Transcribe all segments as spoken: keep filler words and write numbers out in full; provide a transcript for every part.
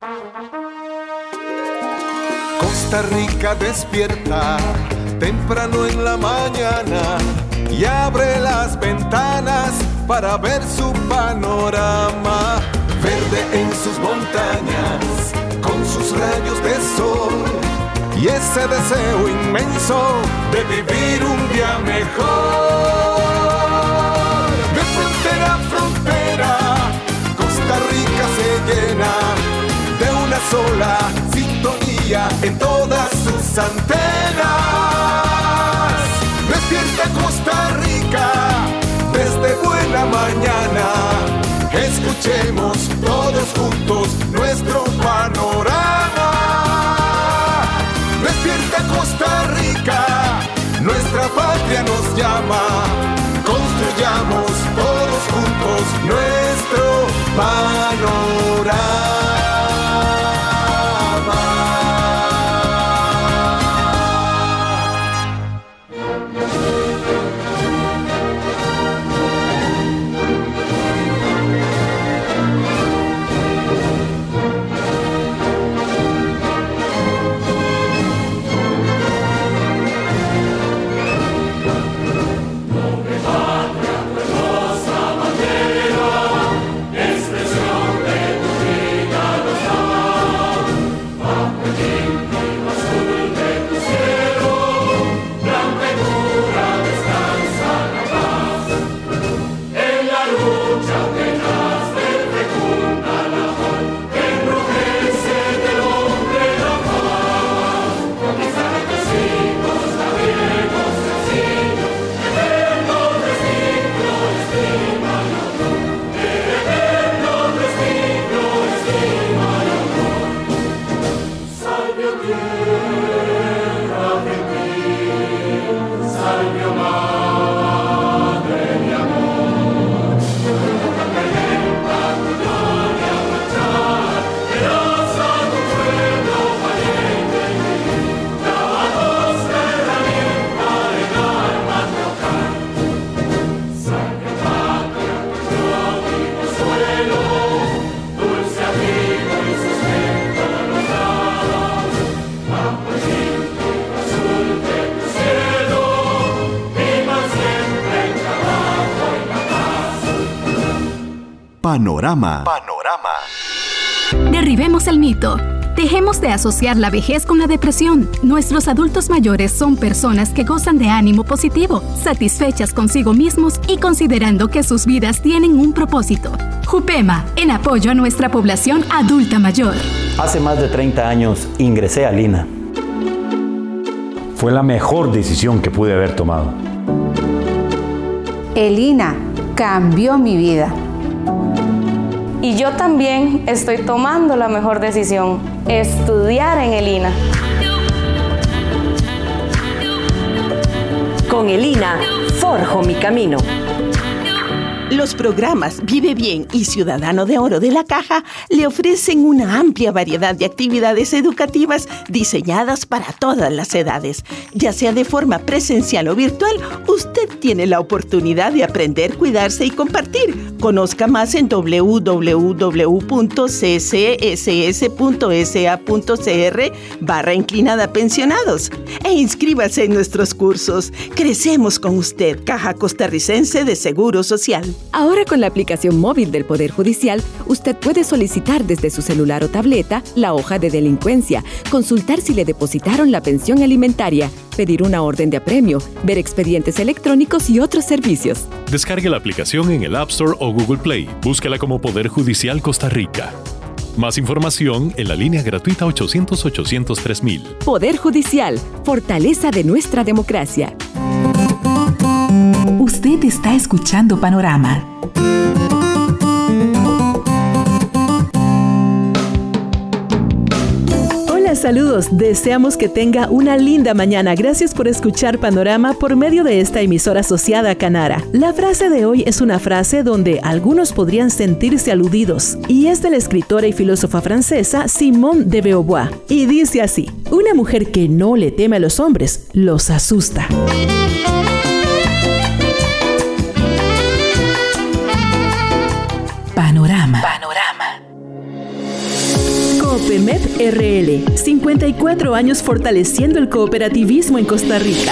Costa Rica despierta temprano en la mañana y abre las ventanas para ver su panorama. Verde en sus montañas, con sus rayos de sol y ese deseo inmenso de vivir un día mejor. De frontera a frontera, Costa Rica se llena de una sola sintonía en todas sus antenas. Despierta Costa Rica desde buena mañana. Escuchemos todos juntos nuestro panorama. Despierta Costa Rica, nuestra patria nos llama. Construyamos todos juntos nuestro panorama. Panorama. Panorama. Derribemos el mito. Dejemos de asociar la vejez con la depresión. Nuestros adultos mayores son personas que gozan de ánimo positivo, satisfechas consigo mismos y considerando que sus vidas tienen un propósito. Jupema, en apoyo a nuestra población adulta mayor. Hace más de treinta años ingresé al I N A. Fue la mejor decisión que pude haber tomado. El I N A cambió mi vida. Y yo también estoy tomando la mejor decisión, estudiar en el I N A. Con el I N A, forjo mi camino. Los programas Vive Bien y Ciudadano de Oro de la Caja le ofrecen una amplia variedad de actividades educativas diseñadas para todas las edades. Ya sea de forma presencial o virtual, usted tiene la oportunidad de aprender, cuidarse y compartir. Conozca más en doble u doble u doble u punto c c s s punto s a punto c r barra inclinada pensionados e inscríbase en nuestros cursos. Crecemos con usted, Caja Costarricense de Seguro Social. Ahora con la aplicación móvil del Poder Judicial, usted puede solicitar desde su celular o tableta la hoja de delincuencia, consultar si le depositaron la pensión alimentaria, pedir una orden de apremio, ver expedientes electrónicos y otros servicios. Descargue la aplicación en el App Store o Google Play. Búsquela como Poder Judicial Costa Rica. Más información en la línea gratuita ochocientos, ochocientos, tres mil. Poder Judicial, fortaleza de nuestra democracia. Usted está escuchando Panorama. Hola, saludos. Deseamos que tenga una linda mañana. Gracias por escuchar Panorama por medio de esta emisora asociada a Canara. La frase de hoy es una frase donde algunos podrían sentirse aludidos y es de la escritora y filósofa francesa Simone de Beauvoir. Y dice así: una mujer que no le teme a los hombres, los asusta. Panorama. Panorama. Coopemep R L, cincuenta y cuatro años fortaleciendo el cooperativismo en Costa Rica.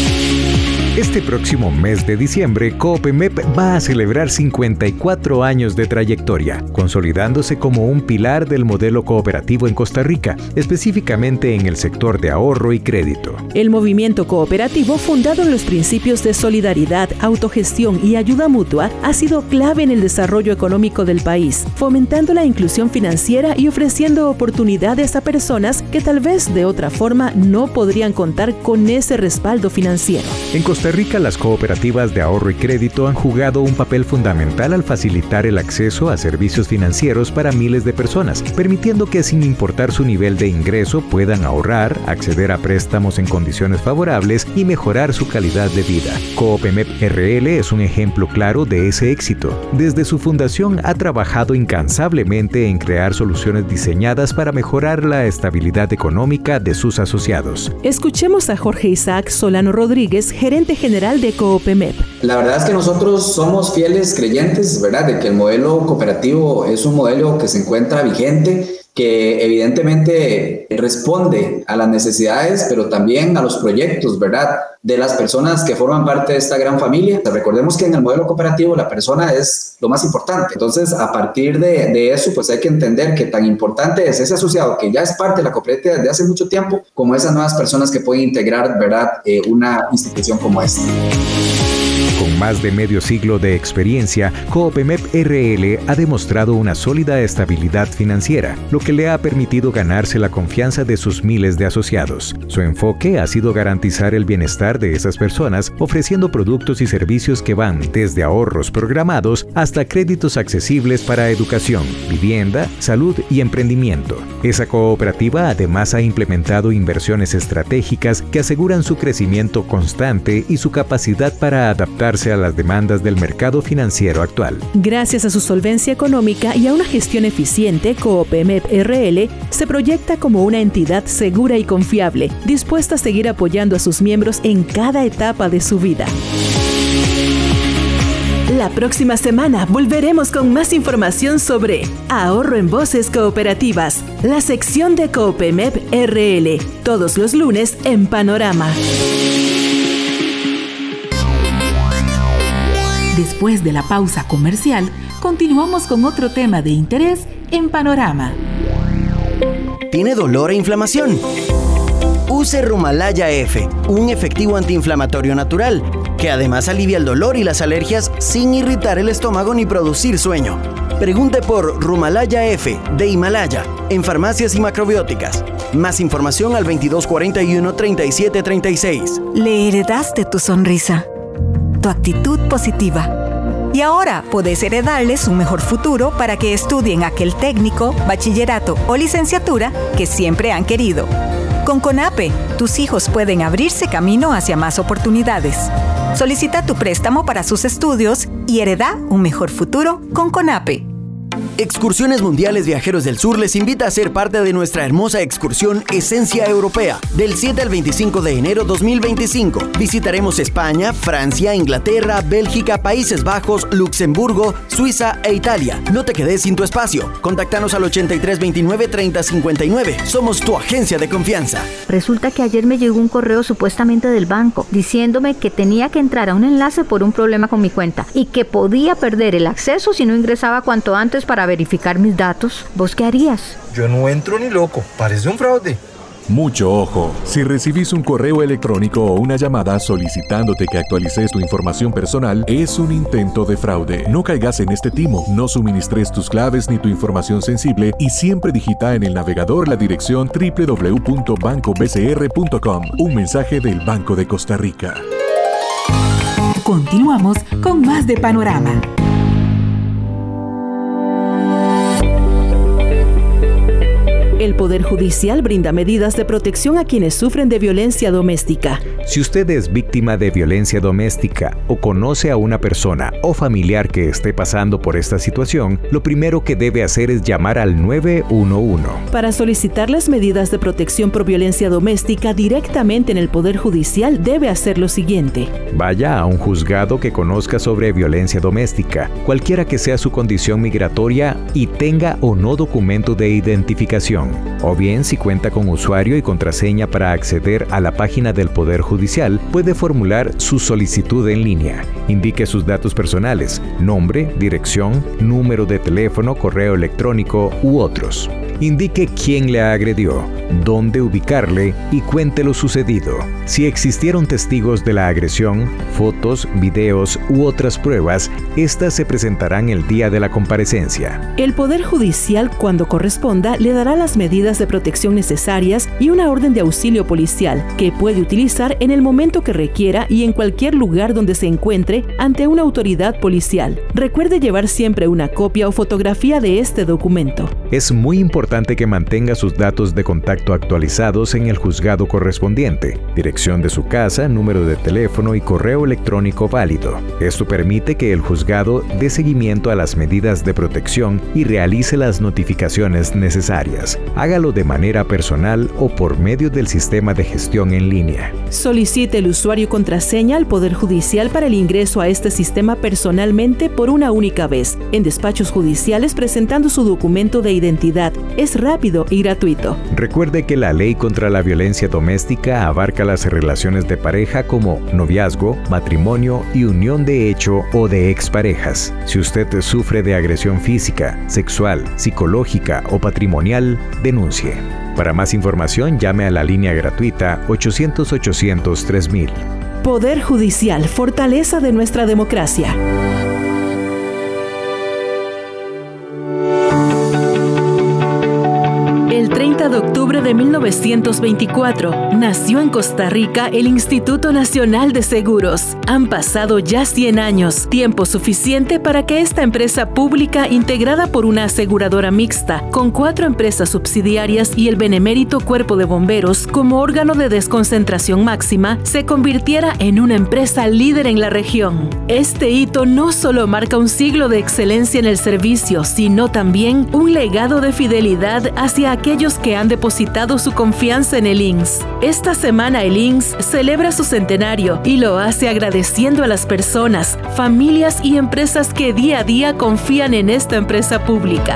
Este próximo mes de diciembre, Coopemep va a celebrar cincuenta y cuatro años de trayectoria, consolidándose como un pilar del modelo cooperativo en Costa Rica, específicamente en el sector de ahorro y crédito. El movimiento cooperativo, fundado en los principios de solidaridad, autogestión y ayuda mutua, ha sido clave en el desarrollo económico del país, fomentando la inclusión financiera y ofreciendo oportunidades a personas que tal vez de otra forma no podrían contar con ese respaldo financiero. En Costa Rica, las cooperativas de ahorro y crédito han jugado un papel fundamental al facilitar el acceso a servicios financieros para miles de personas, permitiendo que sin importar su nivel de ingreso puedan ahorrar, acceder a préstamos en condiciones favorables y mejorar su calidad de vida. Coopemep R L es un ejemplo claro de ese éxito. Desde su fundación ha trabajado incansablemente en crear soluciones diseñadas para mejorar la estabilidad económica de sus asociados. Escuchemos a Jorge Isaac Solano Rodríguez, gerente general de Coopemep. La verdad es que nosotros somos fieles creyentes, ¿verdad?, de que el modelo cooperativo es un modelo que se encuentra vigente, que evidentemente responde a las necesidades, pero también a los proyectos, ¿verdad?, de las personas que forman parte de esta gran familia. Recordemos que en el modelo cooperativo la persona es lo más importante. Entonces, a partir de, de eso, pues hay que entender que tan importante es ese asociado que ya es parte de la cooperativa desde hace mucho tiempo, como esas nuevas personas que pueden integrar, ¿verdad?, eh, una institución como esta. Con más de medio siglo de experiencia, Coopemep R L ha demostrado una sólida estabilidad financiera, lo que le ha permitido ganarse la confianza de sus miles de asociados. Su enfoque ha sido garantizar el bienestar de esas personas, ofreciendo productos y servicios que van desde ahorros programados hasta créditos accesibles para educación, vivienda, salud y emprendimiento. Esa cooperativa además ha implementado inversiones estratégicas que aseguran su crecimiento constante y su capacidad para adaptarse a las demandas del mercado financiero actual. Gracias a su solvencia económica y a una gestión eficiente, Coopemep R L se proyecta como una entidad segura y confiable, dispuesta a seguir apoyando a sus miembros en cada etapa de su vida. La próxima semana volveremos con más información sobre ahorro en voces cooperativas, la sección de Coopemep R L, todos los lunes en Panorama. Después de la pausa comercial, continuamos con otro tema de interés en Panorama. ¿Tiene dolor e inflamación? Use Rumalaya F, un efectivo antiinflamatorio natural, que además alivia el dolor y las alergias sin irritar el estómago ni producir sueño. Pregunte por Rumalaya F de Himalaya en farmacias y macrobióticas. Más información al veintidós cuarenta y uno, treinta y siete treinta y seis. Le heredaste tu sonrisa, tu actitud positiva. Y ahora podés heredarles un mejor futuro para que estudien aquel técnico, bachillerato o licenciatura que siempre han querido. Con CONAPE, tus hijos pueden abrirse camino hacia más oportunidades. Solicita tu préstamo para sus estudios y hereda un mejor futuro con CONAPE. Excursiones Mundiales Viajeros del Sur les invita a ser parte de nuestra hermosa excursión Esencia Europea, del siete al veinticinco de enero dos mil veinticinco. Visitaremos España, Francia, Inglaterra, Bélgica, Países Bajos, Luxemburgo, Suiza e Italia. No te quedes sin tu espacio. Contáctanos al ochenta y tres veintinueve treinta cincuenta y nueve. Somos tu agencia de confianza. Resulta que ayer me llegó un correo supuestamente del banco diciéndome que tenía que entrar a un enlace por un problema con mi cuenta y que podía perder el acceso si no ingresaba cuanto antes para verificar mis datos. ¿Vos qué harías? Yo no entro ni loco, parece un fraude. Mucho ojo. Si recibís un correo electrónico o una llamada solicitándote que actualices tu información personal, es un intento de fraude. No caigas en este timo, no suministres tus claves ni tu información sensible y siempre digita en el navegador la dirección doble u doble u doble u punto banco b c r punto com. Un mensaje del Banco de Costa Rica. Continuamos con más de Panorama. El Poder Judicial brinda medidas de protección a quienes sufren de violencia doméstica. Si usted es víctima de violencia doméstica o conoce a una persona o familiar que esté pasando por esta situación, lo primero que debe hacer es llamar al nueve uno uno. Para solicitar las medidas de protección por violencia doméstica directamente en el Poder Judicial, debe hacer lo siguiente. Vaya a un juzgado que conozca sobre violencia doméstica, cualquiera que sea su condición migratoria y tenga o no documento de identificación. O bien, si cuenta con usuario y contraseña para acceder a la página del Poder Judicial, puede formular su solicitud en línea. Indique sus datos personales, nombre, dirección, número de teléfono, correo electrónico u otros. Indique quién le agredió, dónde ubicarle y cuente lo sucedido. Si existieron testigos de la agresión, fotos, videos u otras pruebas, estas se presentarán el día de la comparecencia. El Poder Judicial, cuando corresponda, le dará las medidas de protección necesarias y una orden de auxilio policial que puede utilizar en el momento que requiera y en cualquier lugar donde se encuentre ante una autoridad policial. Recuerde llevar siempre una copia o fotografía de este documento. Es muy importante que mantenga sus datos de contacto actualizados en el juzgado correspondiente, dirección de su casa, número de teléfono y correo electrónico válido. Esto permite que el juzgado dé seguimiento a las medidas de protección y realice las notificaciones necesarias. Hágalo de manera personal o por medio del sistema de gestión en línea. Solicite el usuario y contraseña al Poder Judicial para el ingreso a este sistema personalmente por una única vez, en despachos judiciales presentando su documento de identidad. Es rápido y gratuito. Recuerde que la ley contra la violencia doméstica abarca las relaciones de pareja como noviazgo, matrimonio y unión de hecho o de exparejas. Si usted sufre de agresión física, sexual, psicológica o patrimonial, denuncie. Para más información, llame a la línea gratuita ochocientos ochocientos tres mil. Poder Judicial, fortaleza de nuestra democracia. El treinta de octubre de mil novecientos veinticuatro nació en Costa Rica el Instituto Nacional de Seguros. Han pasado ya cien años, tiempo suficiente para que esta empresa pública integrada por una aseguradora mixta, con cuatro empresas subsidiarias y el benemérito Cuerpo de Bomberos como órgano de desconcentración máxima, se convirtiera en una empresa líder en la región. Este hito no solo marca un siglo de excelencia en el servicio, sino también un legado de fidelidad hacia aquellos que han depositado su confianza en el I N S. Esta semana el I N S celebra su centenario y lo hace agradeciendo a las personas, familias y empresas que día a día confían en esta empresa pública.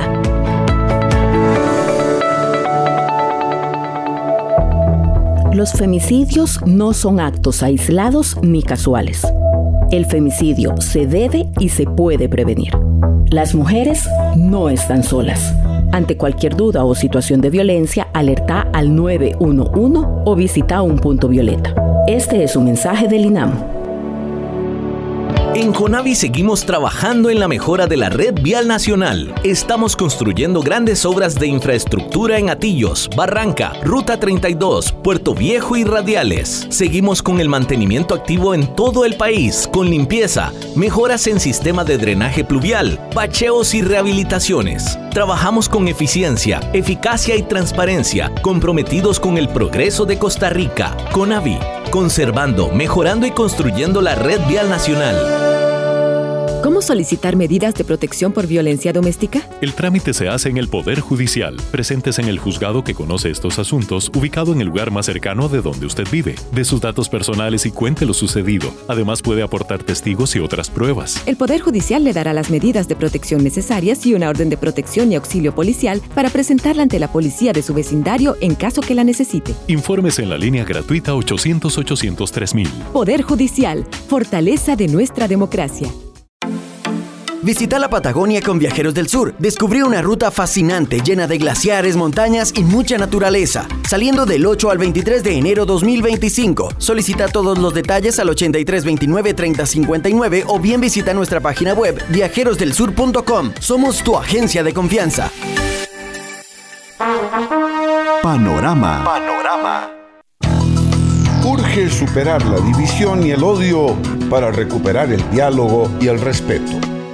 Los femicidios no son actos aislados ni casuales. El femicidio se debe y se puede prevenir. Las mujeres no están solas. Ante cualquier duda o situación de violencia, alerta al nueve uno uno o visita un punto violeta. Este es un mensaje del INAM. En CONAVI seguimos trabajando en la mejora de la red vial nacional. Estamos construyendo grandes obras de infraestructura en Atillos, Barranca, Ruta treinta y dos, Puerto Viejo y Radiales. Seguimos con el mantenimiento activo en todo el país, con limpieza, mejoras en sistema de drenaje pluvial, bacheos y rehabilitaciones. Trabajamos con eficiencia, eficacia y transparencia, comprometidos con el progreso de Costa Rica. CONAVI, conservando, mejorando y construyendo la red vial nacional. ¿Cómo solicitar medidas de protección por violencia doméstica? El trámite se hace en el Poder Judicial. Presentes en el juzgado que conoce estos asuntos, ubicado en el lugar más cercano de donde usted vive. Dé sus datos personales y cuente lo sucedido. Además, puede aportar testigos y otras pruebas. El Poder Judicial le dará las medidas de protección necesarias y una orden de protección y auxilio policial para presentarla ante la policía de su vecindario en caso que la necesite. Infórmese en la línea gratuita ochocientos ochocientos tres mil. Poder Judicial, fortaleza de nuestra democracia. Visita la Patagonia con Viajeros del Sur. Descubrí una ruta fascinante llena de glaciares, montañas y mucha naturaleza. Saliendo del ocho al veintitrés de enero dos mil veinticinco. Solicita todos los detalles al ochenta y tres veintinueve treinta cincuenta y nueve o bien visita nuestra página web viajeros del sur punto com. Somos tu agencia de confianza. Panorama. Panorama. Urge superar la división y el odio para recuperar el diálogo y el respeto.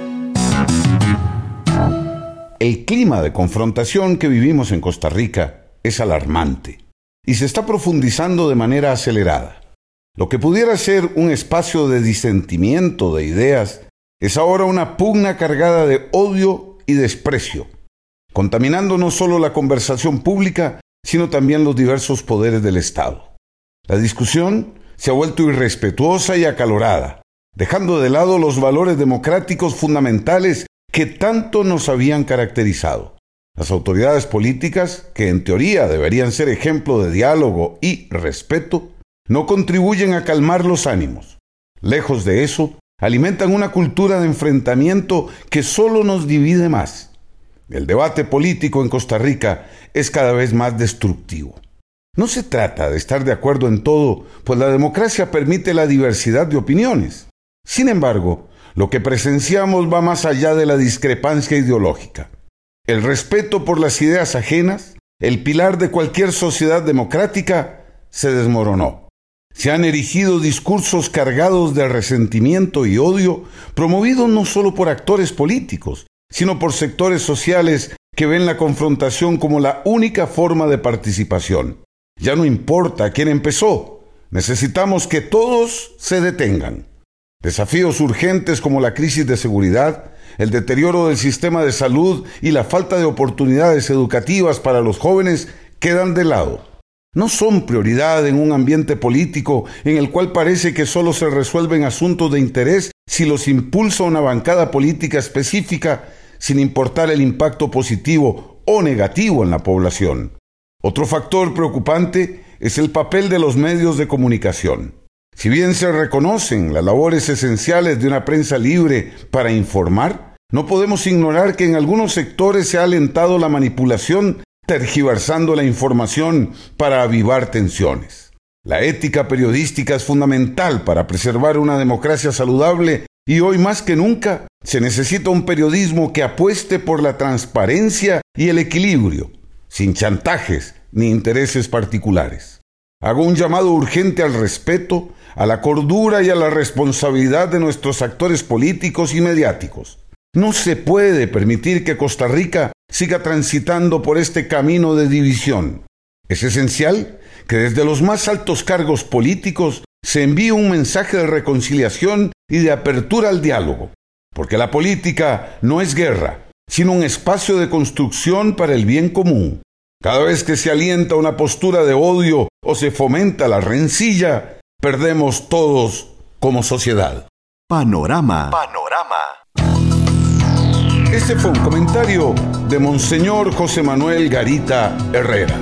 El clima de confrontación que vivimos en Costa Rica es alarmante y se está profundizando de manera acelerada. Lo que pudiera ser un espacio de disentimiento de ideas es ahora una pugna cargada de odio y desprecio, contaminando no solo la conversación pública, sino también los diversos poderes del Estado. La discusión se ha vuelto irrespetuosa y acalorada, dejando de lado los valores democráticos fundamentales que tanto nos habían caracterizado. Las autoridades políticas, que en teoría deberían ser ejemplo de diálogo y respeto, no contribuyen a calmar los ánimos. Lejos de eso, alimentan una cultura de enfrentamiento que solo nos divide más. El debate político en Costa Rica es cada vez más destructivo. No se trata de estar de acuerdo en todo, pues la democracia permite la diversidad de opiniones. Sin embargo, lo que presenciamos va más allá de la discrepancia ideológica. El respeto por las ideas ajenas, el pilar de cualquier sociedad democrática, se desmoronó. Se han erigido discursos cargados de resentimiento y odio, promovidos no solo por actores políticos, sino por sectores sociales que ven la confrontación como la única forma de participación. Ya no importa quién empezó, necesitamos que todos se detengan. Desafíos urgentes como la crisis de seguridad, el deterioro del sistema de salud y la falta de oportunidades educativas para los jóvenes quedan de lado. No son prioridad en un ambiente político en el cual parece que solo se resuelven asuntos de interés si los impulsa una bancada política específica, sin importar el impacto positivo o negativo en la población. Otro factor preocupante es el papel de los medios de comunicación. Si bien se reconocen las labores esenciales de una prensa libre para informar, no podemos ignorar que en algunos sectores se ha alentado la manipulación, tergiversando la información para avivar tensiones. La ética periodística es fundamental para preservar una democracia saludable y hoy más que nunca se necesita un periodismo que apueste por la transparencia y el equilibrio, sin chantajes ni intereses particulares. Hago un llamado urgente al respeto, a la cordura y a la responsabilidad de nuestros actores políticos y mediáticos. No se puede permitir que Costa Rica siga transitando por este camino de división. Es esencial que desde los más altos cargos políticos se envíe un mensaje de reconciliación y de apertura al diálogo, porque la política no es guerra, sino un espacio de construcción para el bien común. Cada vez que se alienta una postura de odio o se fomenta la rencilla, perdemos todos como sociedad. Panorama. Panorama. Este fue un comentario de Monseñor José Manuel Garita Herrera.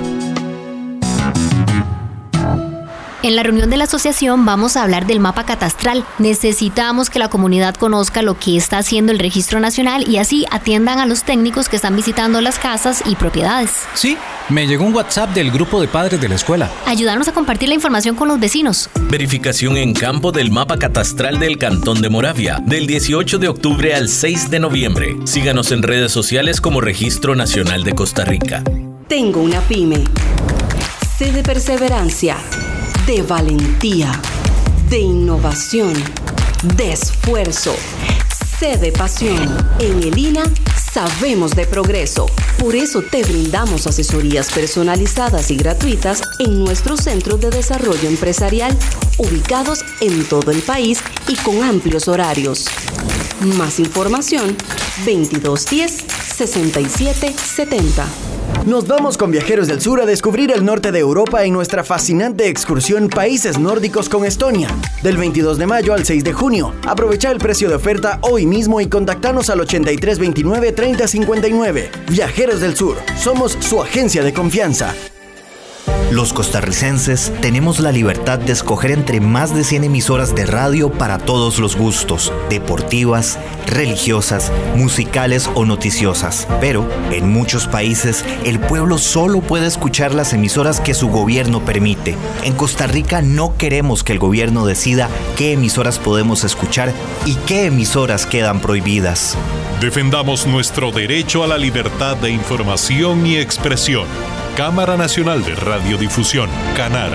En la reunión de la asociación vamos a hablar del mapa catastral. Necesitamos que la comunidad conozca lo que está haciendo el Registro Nacional y así atiendan a los técnicos que están visitando las casas y propiedades. Sí, me llegó un WhatsApp del grupo de padres de la escuela. Ayudarnos a compartir la información con los vecinos. Verificación en campo del mapa catastral del Cantón de Moravia, del dieciocho de octubre al seis de noviembre. Síganos en redes sociales como Registro Nacional de Costa Rica. Tengo una pyme. Sé de perseverancia, de valentía, de innovación, de esfuerzo, sé de pasión. En el I N A sabemos de progreso. Por eso te brindamos asesorías personalizadas y gratuitas en nuestros centros de desarrollo empresarial, ubicados en todo el país y con amplios horarios. Más información, veintidós diez, sesenta y siete setenta. Nos vamos con Viajeros del Sur a descubrir el norte de Europa en nuestra fascinante excursión Países Nórdicos con Estonia. Del veintidós de mayo al seis de junio. Aprovecha el precio de oferta hoy mismo y contactanos al ochenta y tres veintinueve treinta cincuenta y nueve. Viajeros del Sur, somos su agencia de confianza. Los costarricenses tenemos la libertad de escoger entre más de cien emisoras de radio para todos los gustos, deportivas, religiosas, musicales o noticiosas. Pero, en muchos países, el pueblo solo puede escuchar las emisoras que su gobierno permite. En Costa Rica no queremos que el gobierno decida qué emisoras podemos escuchar y qué emisoras quedan prohibidas. Defendamos nuestro derecho a la libertad de información y expresión. Cámara Nacional de Radiodifusión, Canara.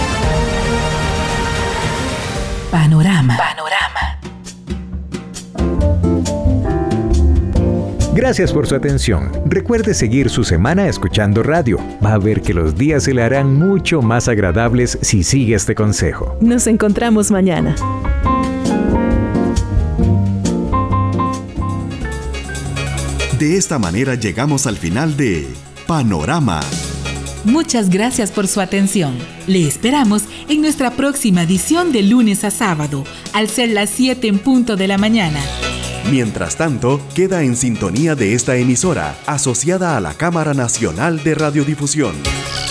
Panorama. Panorama. Gracias por su atención. Recuerde seguir su semana escuchando radio. Va a ver que los días se le harán mucho más agradables si sigue este consejo. Nos encontramos mañana. De esta manera llegamos al final de Panorama. Muchas gracias por su atención. Le esperamos en nuestra próxima edición de lunes a sábado, al ser las siete en punto de la mañana. Mientras tanto, queda en sintonía de esta emisora, asociada a la Cámara Nacional de Radiodifusión.